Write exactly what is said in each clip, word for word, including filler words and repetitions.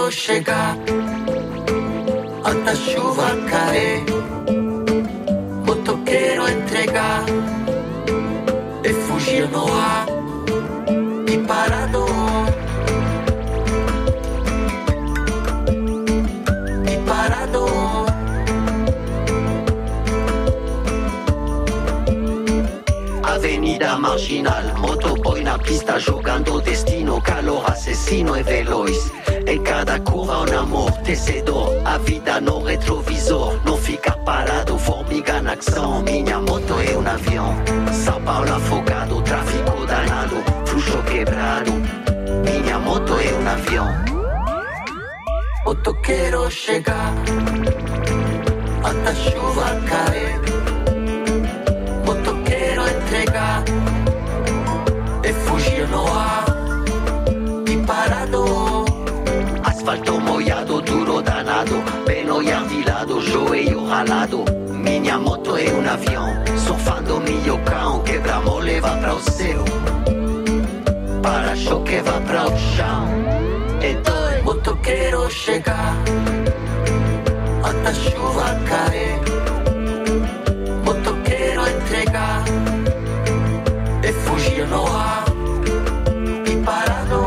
motoqueiro chegar, a chuva cair, motoqueiro entregar e fugir no ar e parado. E parado. Avenida Marginal, motoboy na pista jogando destino, calor assassino e veloz. Em cada curva um amortecedor, a vida no retrovisor. Não fica parado, formiga na ação. Minha moto é um avião. São Paulo afogado, tráfico danado, fluxo quebrado. Minha moto é um avião. Motoqueiro chegar, a chuva cair, motoqueiro entregar e fugir no ar e parado. Asfalto molhado, duro danado, pelo de lado, joelho ralado. Minha moto é um avião, surfando milho cão, quebra-mole vai para o céu, para-choque vai para o chão. Então, motoqueiro chegar, a chuva cair, motoqueiro entregar e fugir no ar e parado.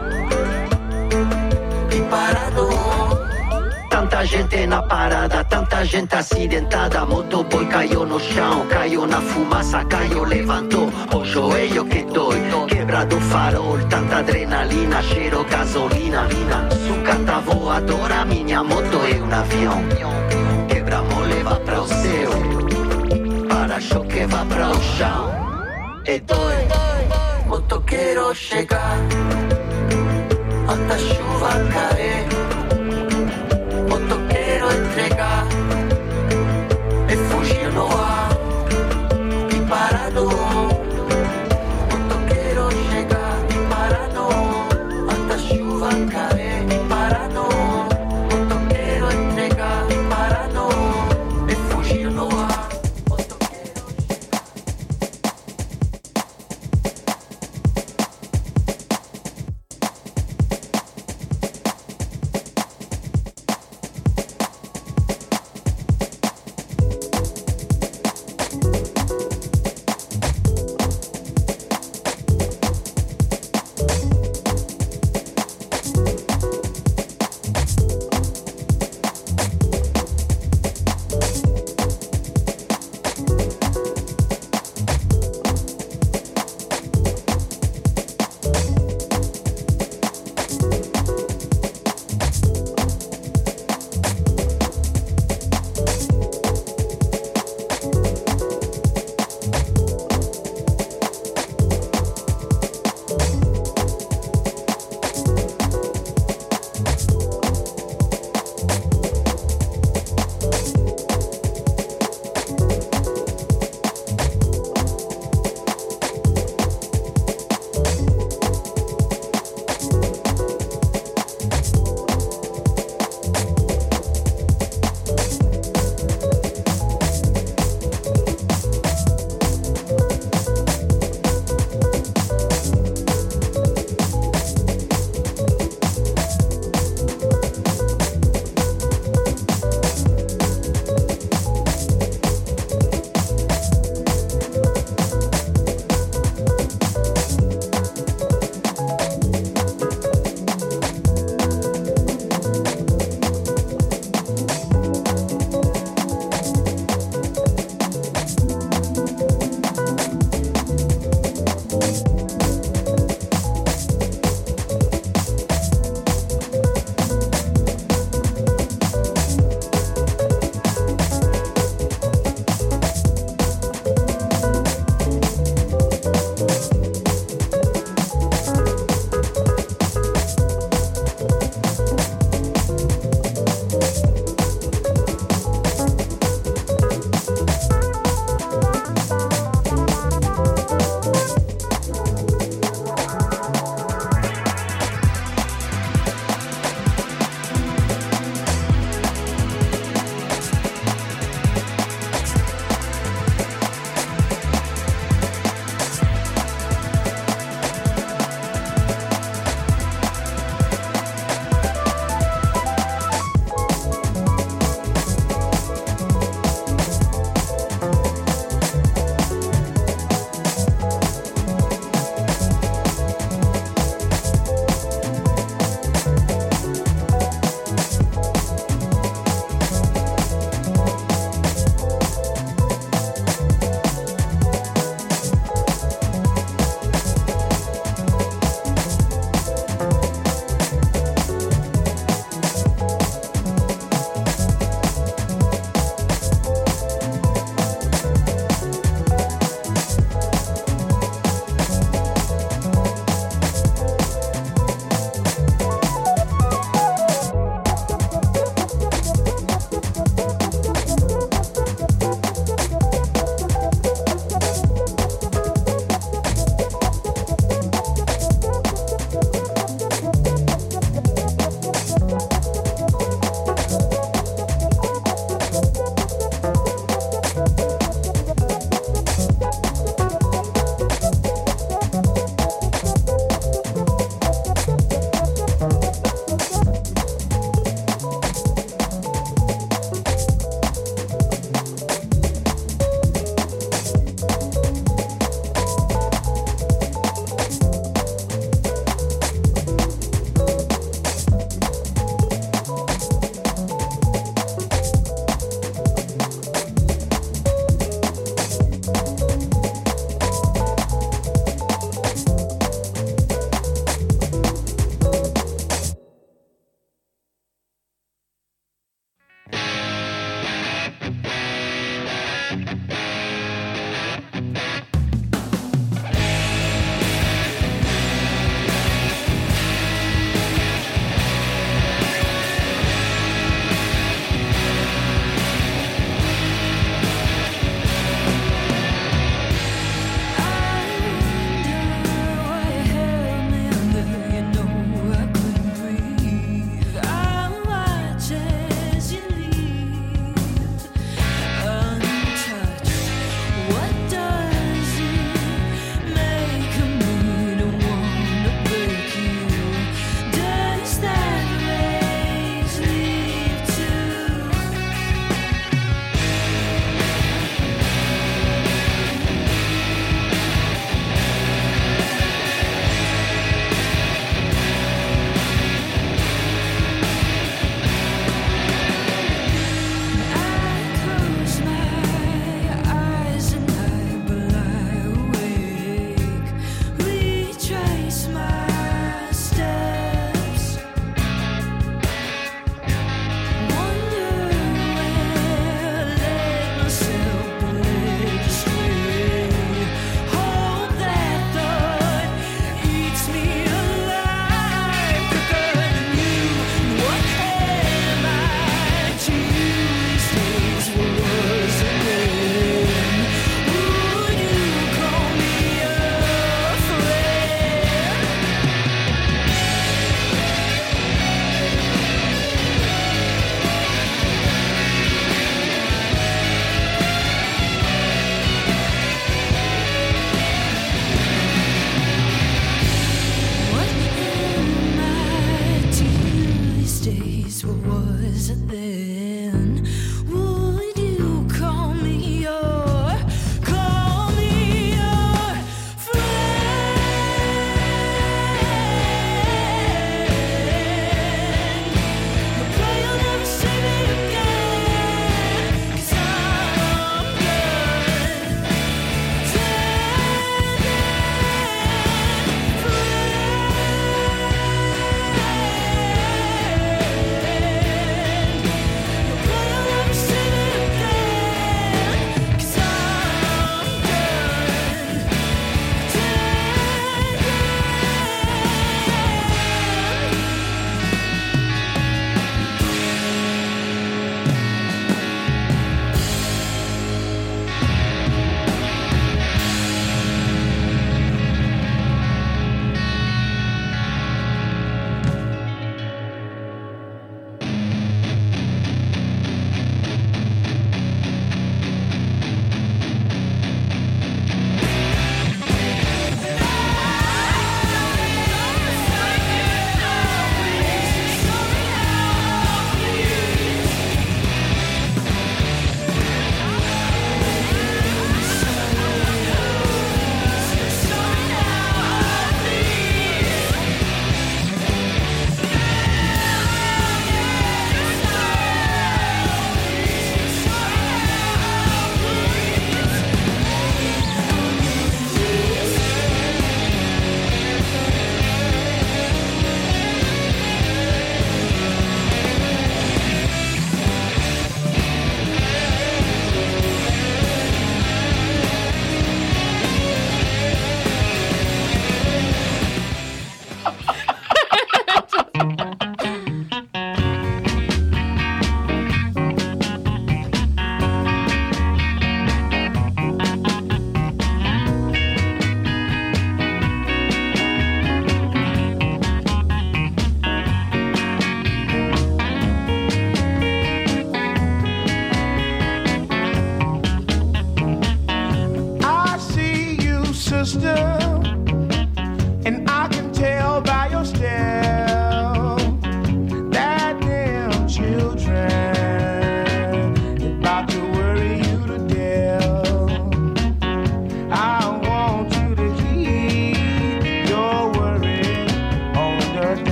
Tanta gente na parada, tanta gente acidentada. Motoboy caiu no chão, caiu na fumaça, caiu, levantou o joelho que dói, quebrado o farol, tanta adrenalina, cheiro gasolina. Sucata voadora, minha moto é um avião. Quebra-mole vai para o céu, para-choque vai para o chão. E dói, motoqueiro chegar, a chuva cair, motoqueiro entregar e fugir no ar e parado. Motoqueiro chegar e parado, a chuva cair e parado. Motoqueiro entregar e parado e fugir no ar.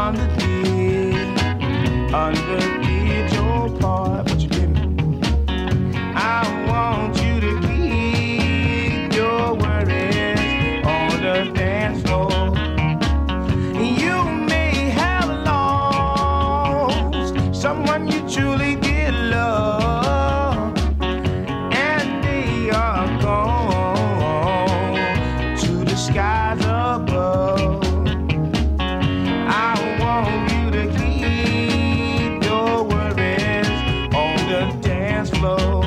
underneath, underneath your part, but you didn't. I want you to keep your worries on the dance floor. You may have lost someone you truly did love, and they are gone to the skies above. I want you to keep your worries on the dance floor.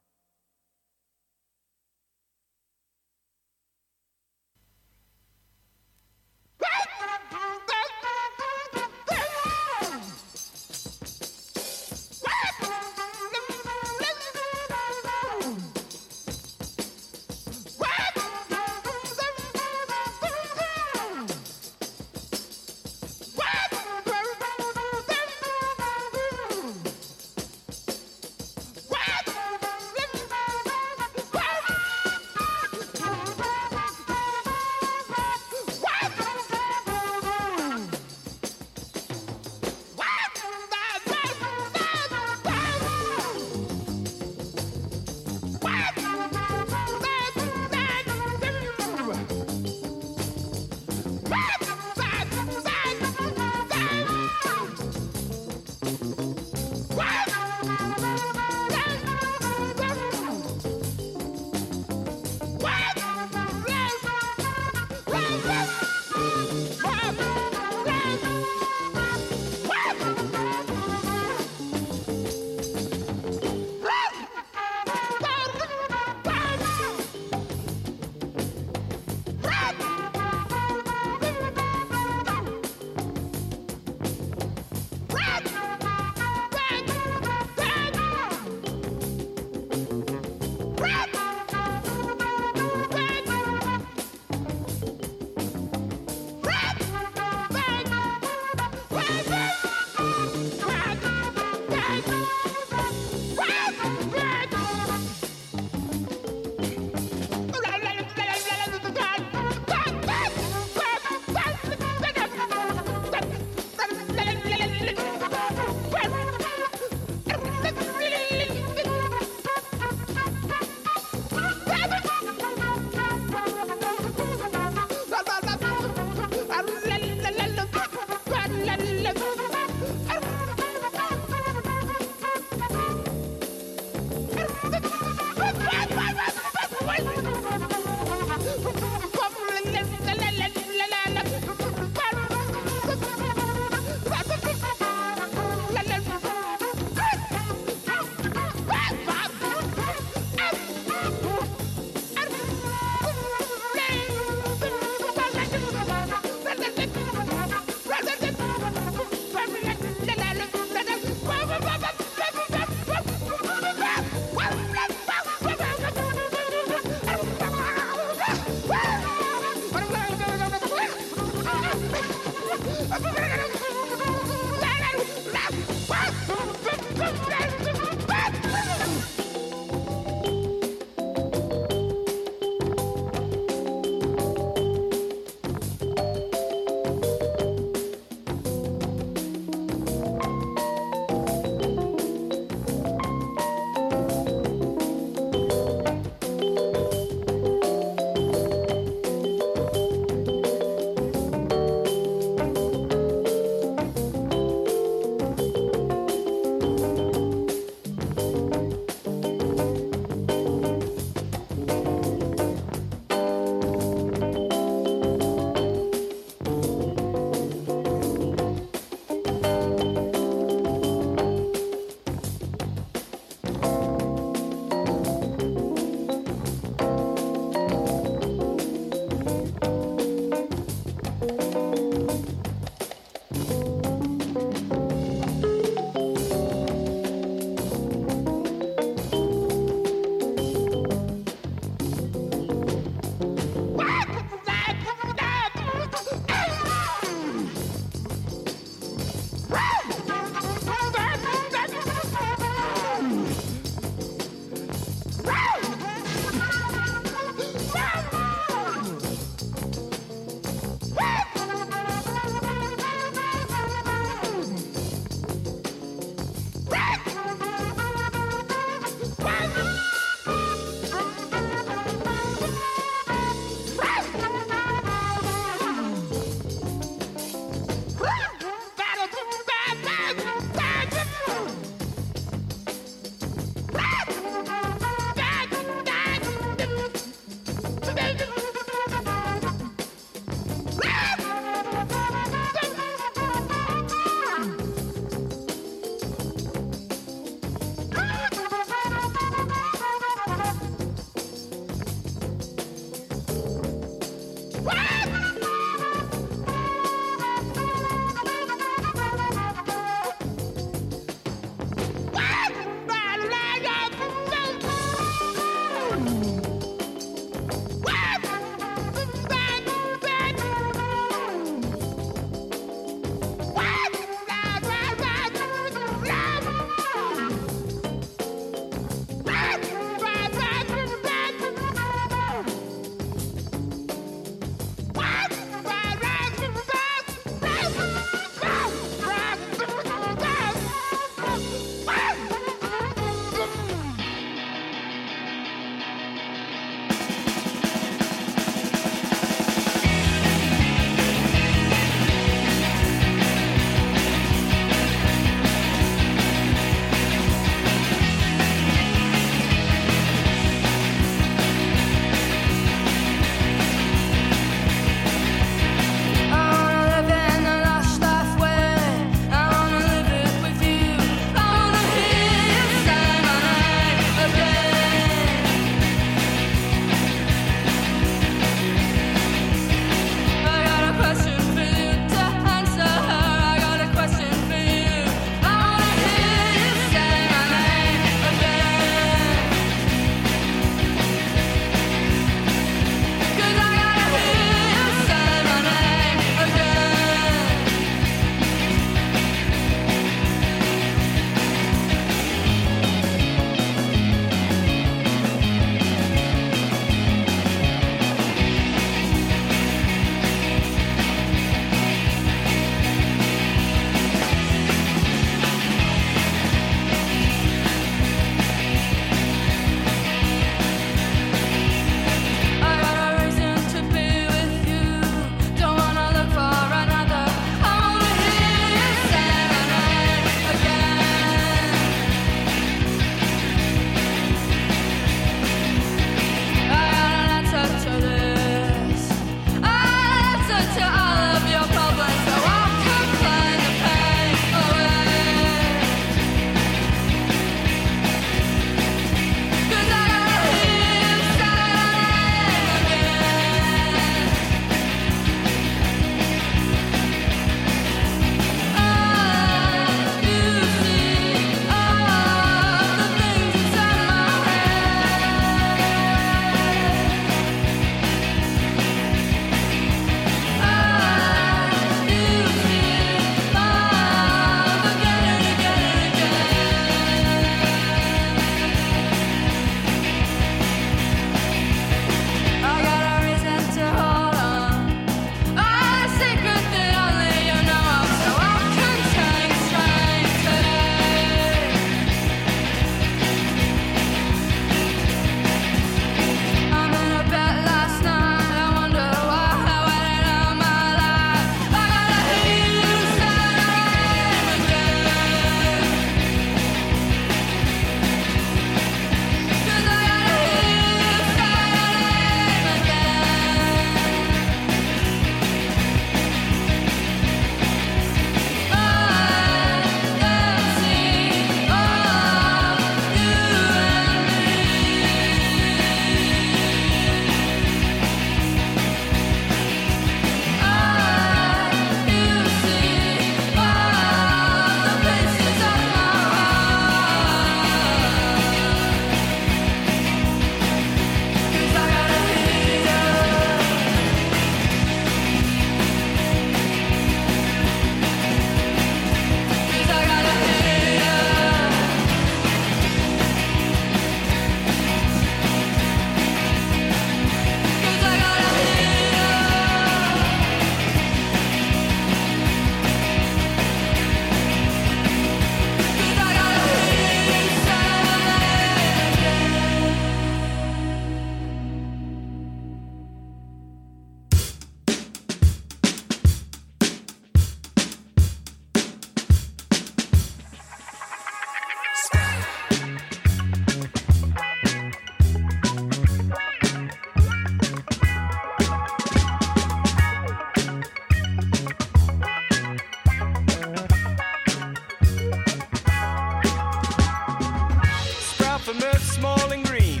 infamous small and green,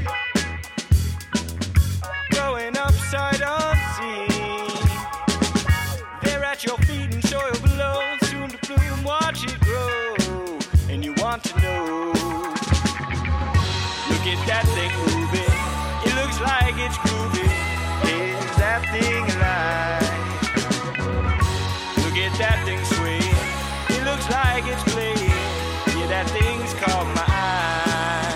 growing upside unseen. They're at your feet and soil below, soon to bloom, watch it grow, and you want to know. Look at that thing moving, it looks like it's groovy. Is that thing alive? Look at that thing swaying, it looks like it's playing. Yeah, that thing's caught my eye.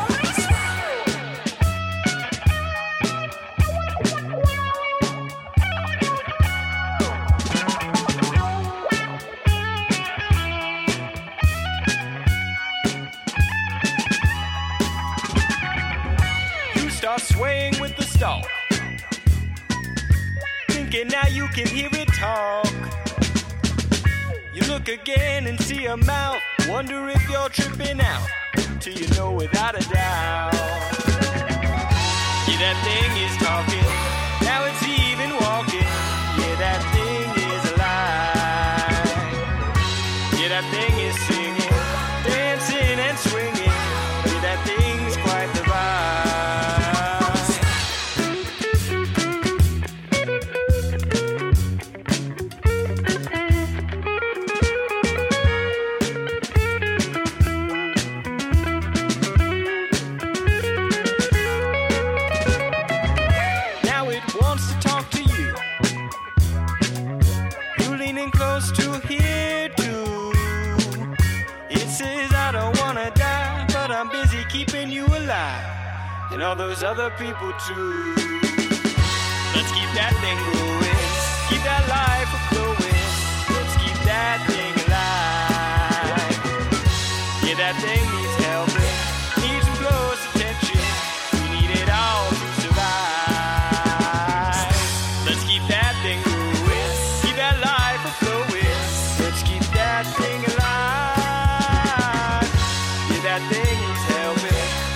You start swaying with the stalk, thinking now you can hear it talk. You look again and see a mouth, wonder if you're tripping out, till you know without a doubt. Yeah, that thing is talking, now it's even walking. Yeah, that thing is alive. Yeah, that thing is singing, dancing and swinging. Yeah, that thing's quite the and all those other people too. Let's keep that thing going, keep that life flowing. Let's keep that thing alive. Yeah, that thing needs helping, needs some close attention. We need it all to survive. Let's keep that thing going, keep that life flowing. Let's keep that thing alive. Yeah, that thing needs helping.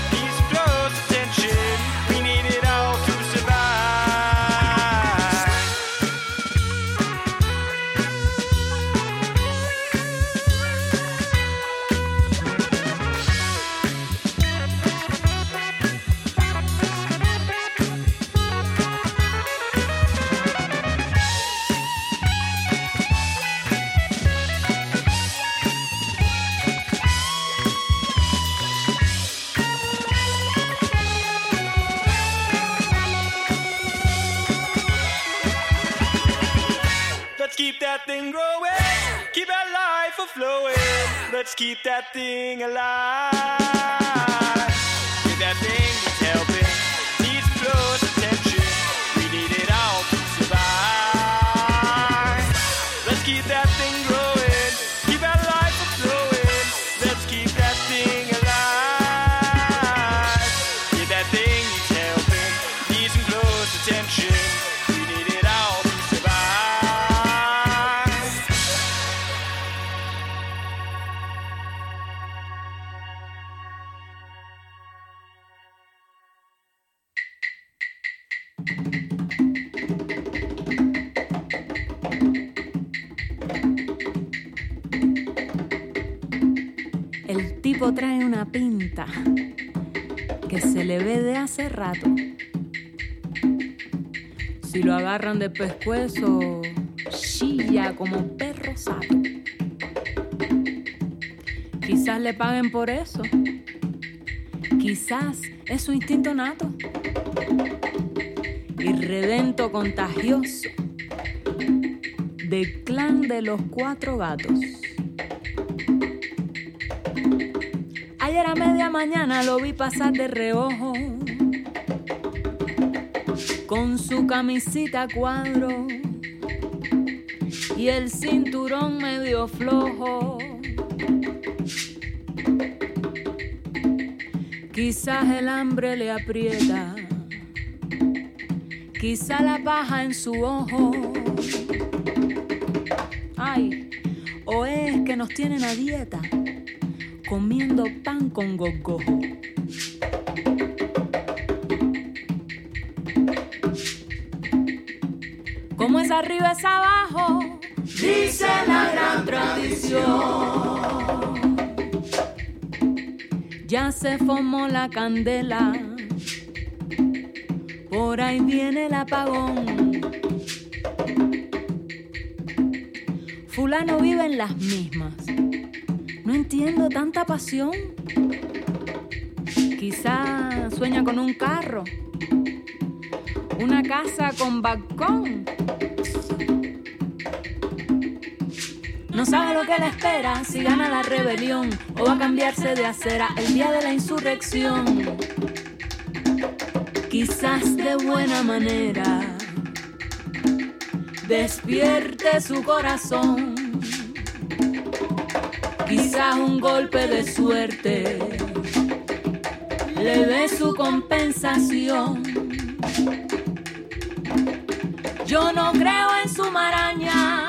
Let's keep that thing alive. Yeah, that thing needs helping, needs close attention. We need it all to survive. Let's keep that thing growing, keep our life flowing. Let's keep that thing alive. Yeah, that thing needs helping, needs some close attention. We need it all to survive. El tipo trae una pinta que se le ve de hace rato. Si lo agarran de pescuezo, chilla como perro sato. Quizás le paguen por eso. Quizás es su instinto nato. Irredento contagioso del clan de los cuatro gatos. Ayer a media mañana lo vi pasar de reojo con su camisita a cuadro y el cinturón medio flojo. Quizás el hambre le aprieta, quizá la paja en su ojo. Ay, o es que nos tienen a dieta, comiendo pan con gogojo. Como es arriba es abajo, dice la gran tradición. Ya se formó la candela, por ahí viene el apagón. Fulano vive en las mismas. No entiendo tanta pasión. Quizá sueña con un carro, una casa con balcón. No sabe lo que le espera, si gana la rebelión o va a cambiarse de acera el día de la insurrección. Quizás de buena manera despierte su corazón. Quizás un golpe de suerte le dé su compensación. Yo no creo en su maraña,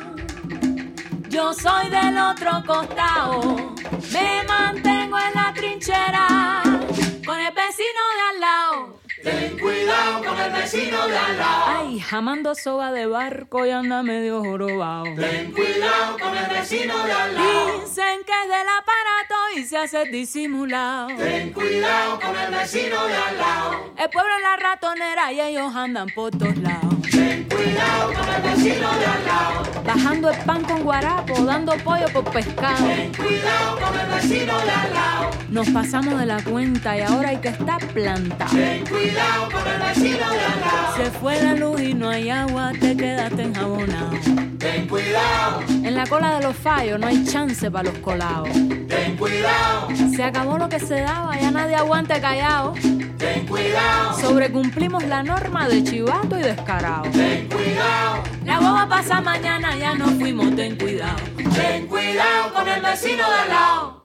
yo soy del otro costado. Me mantengo en la trinchera con el vecino de al lado. Ten cuidado con el vecino de al lado. Ay, jamando soga de barco y anda medio jorobado. Ten cuidado con el vecino de al lado. Dicen que es del aparato y se hace disimulado. Ten cuidado con el vecino de al lado. El pueblo es la ratonera y ellos andan por todos lados. Ten cuidado con el vecino de al lado. Bajando el pan con guarapo, dando pollo por pescado. Ten cuidado con el vecino de al lado. Nos pasamos de la cuenta y ahora hay que estar plantado. Ten cuidado con el vecino de al lado. Se fue la luz y no hay agua, te quedaste enjabonado. Ten cuidado. En la cola de los fallos no hay chance para los colados. Ten cuidado. Se acabó lo que se daba, ya nadie aguante callado. Ten cuidado. Sobrecumplimos la norma de chivato y descarado. Ten cuidado. La boba pasa mañana, ya no fuimos, ten cuidado. Ten cuidado con el vecino de al lado.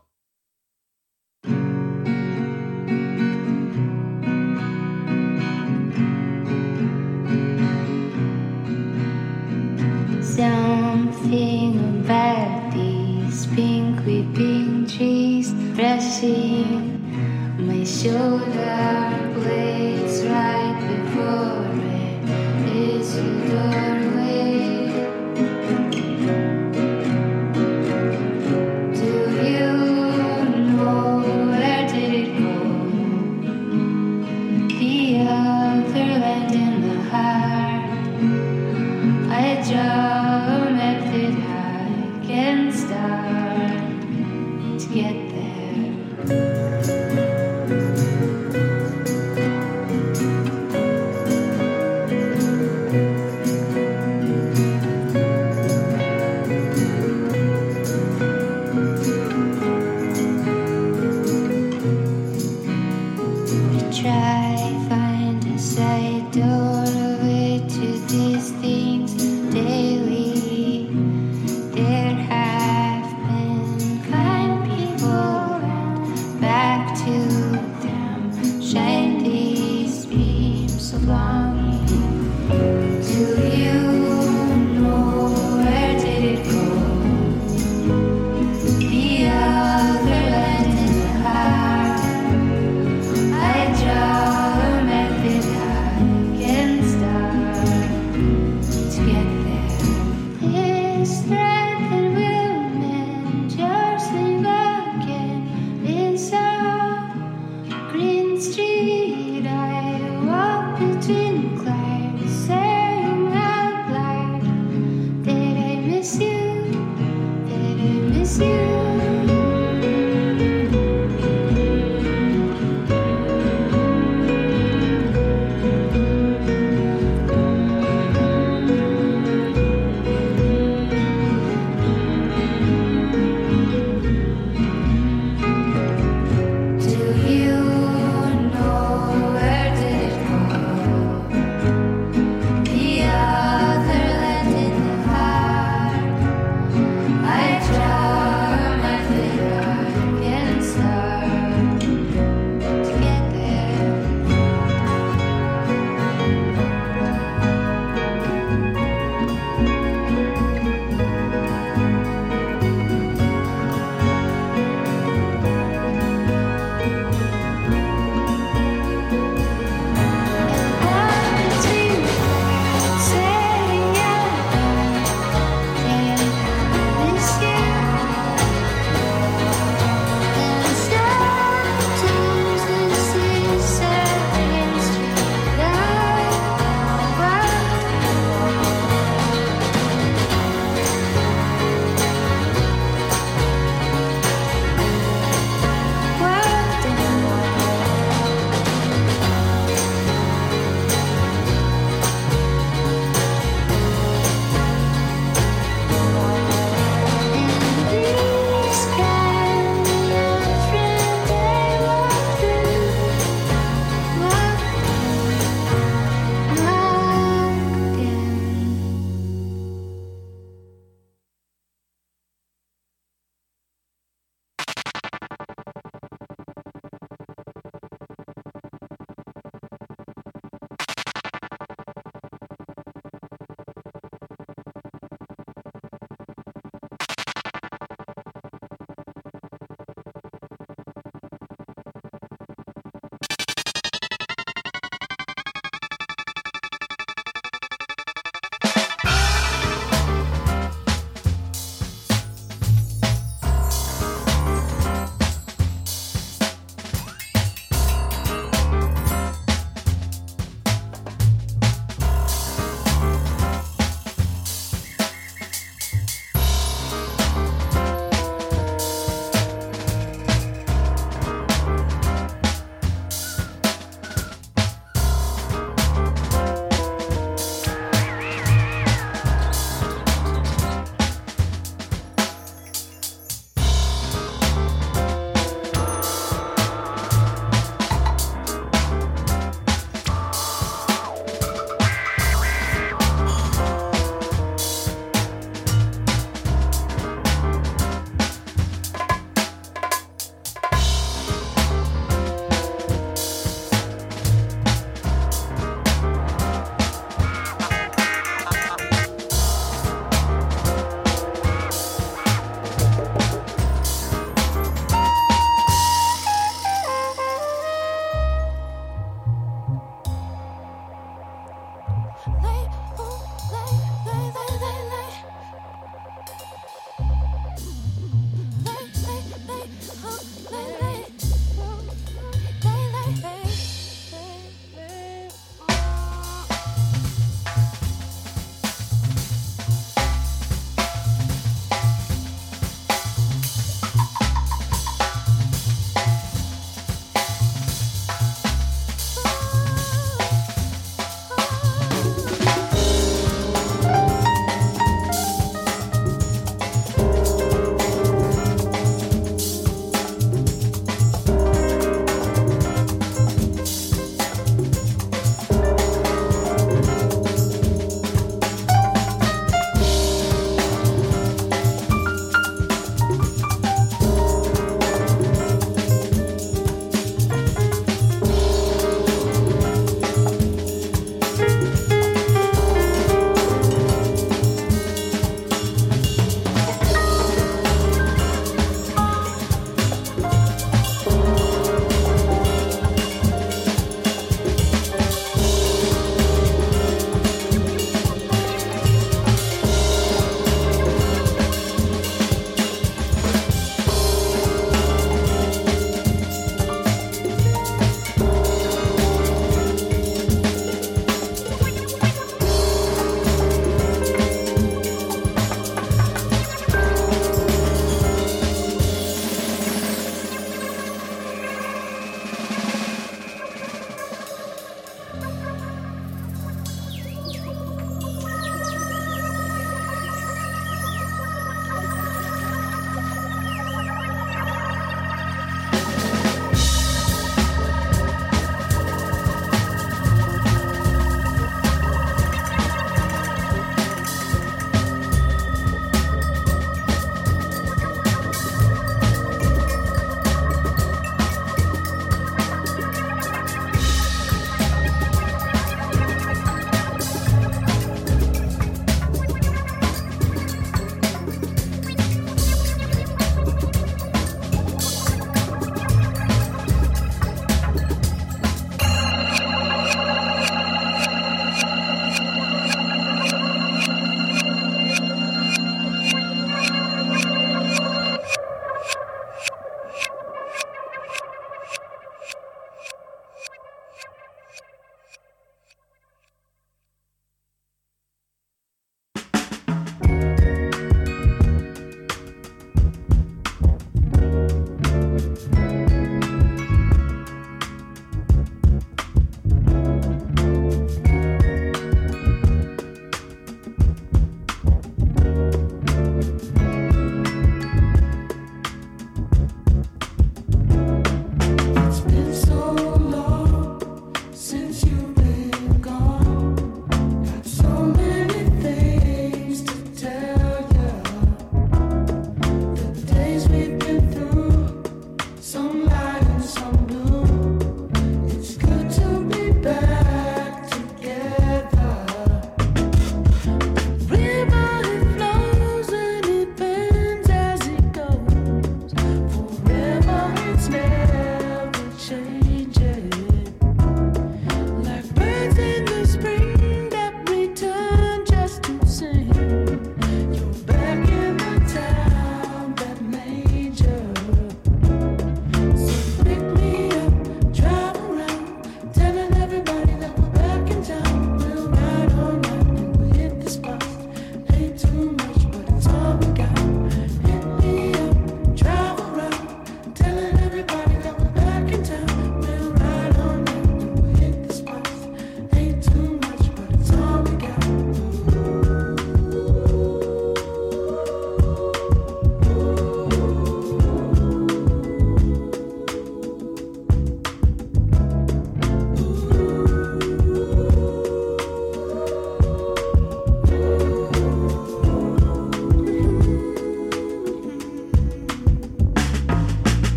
Something about these pink weeping trees brushing my shoulder blades right before it is your doorway. Do you know where did it go? The other land in the heart. I draw can start to get job.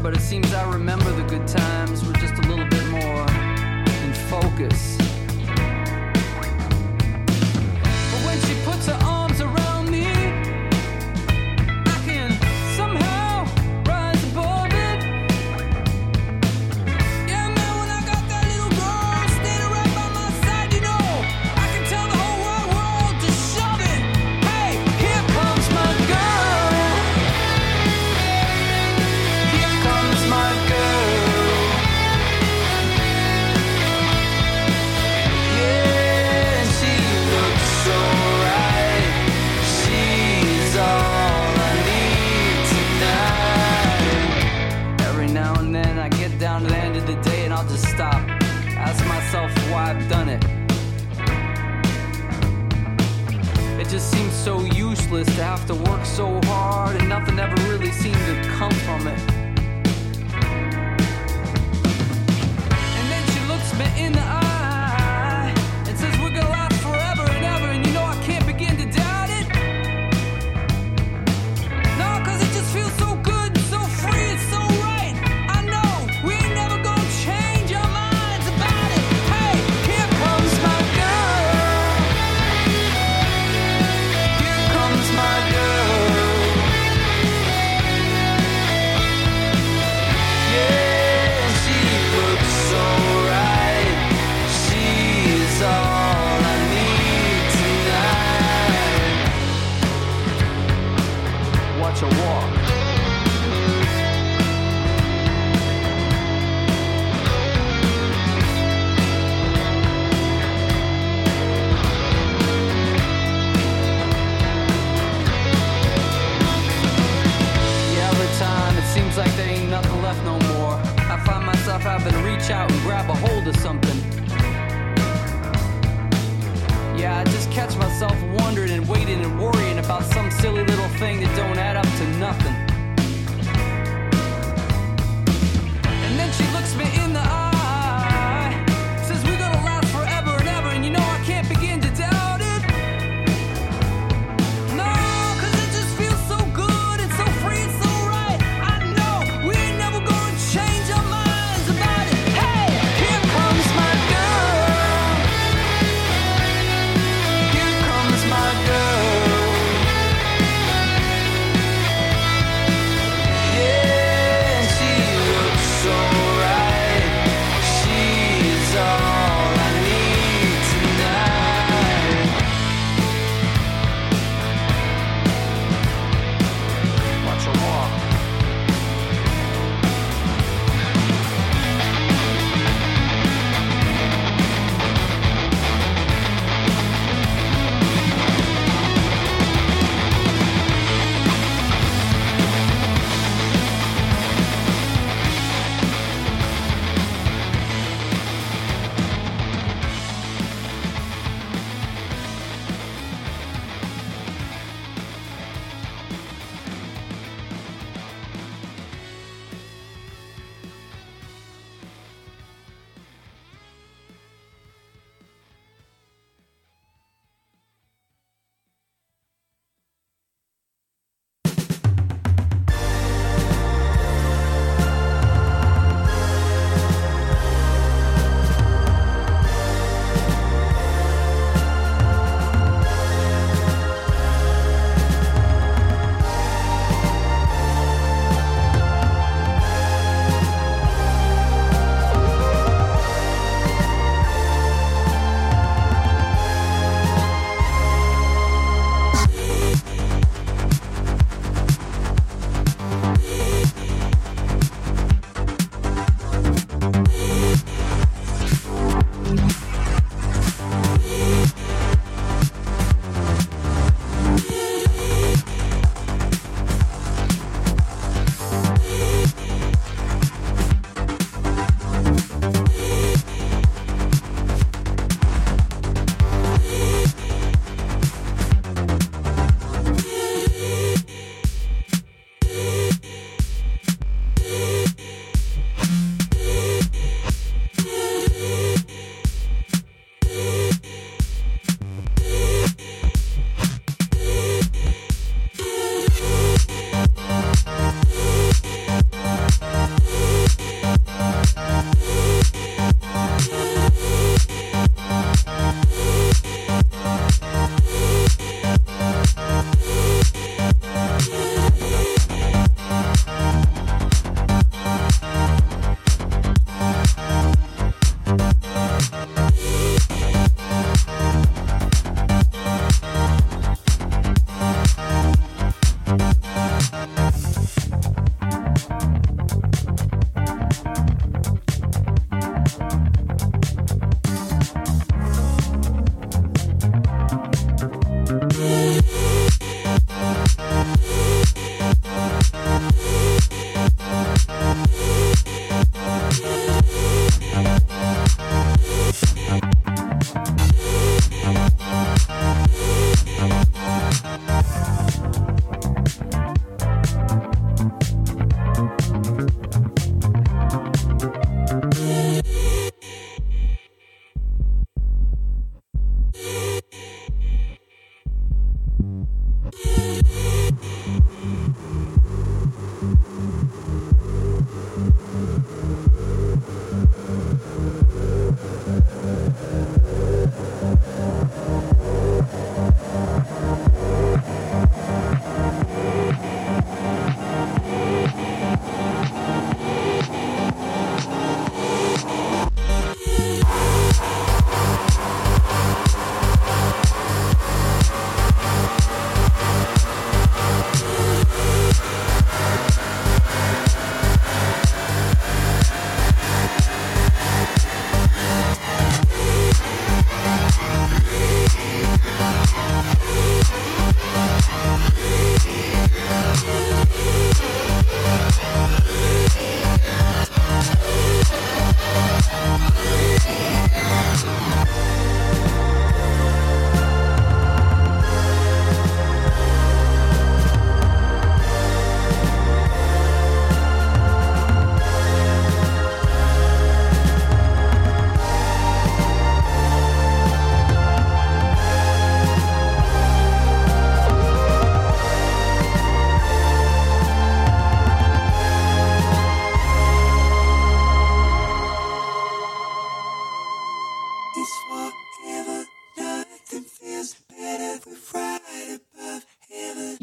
but it seems I remember the good times were just a little bit more in focus. But when she puts her arms around me, I can somehow rise above it. Yeah, man, when I got that little girl standing right by my side, you know, I can tell the whole wide world to shove it. Hey, here comes my girl. Here comes my girl. Yeah, she looks so right. She's all I need tonight. Every now and then I get down to the end of the day and I'll just stop, ask myself why I've done it. It just seems so useless to have to work so hard and nothing ever really seemed to come from it. And then she looks me in the eye and says we're gonna last forever and ever, and you know I can't begin to doubt it. No, cause it just feels so good and so free and so right. I know we ain't never gonna change our minds about it. Hey, here comes my girl. Here comes my girl. Yeah, she looks so right. She's all I need tonight. Watch her walk. Yeah, over time it seems like there ain't nothing left no more. I find myself having to reach out and grab a hold of something. Yeah, I just catch myself wondering and waiting and worrying about some silly little thing that don't add up to nothing. And then she looks me in the eye, says we're gonna last forever and ever, and you know I can't begin to doubt it. No, cause it just feels so good and so free and so right. I know we ain't never gonna change our minds about it. Hey, here comes my girl. Here comes my girl.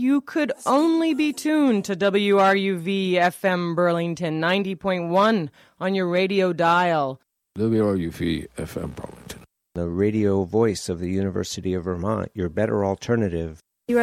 you could only be tuned to W R U V F M Burlington ninety point one on your radio dial. W R U V F M Burlington. The radio voice of the University of Vermont, your better alternative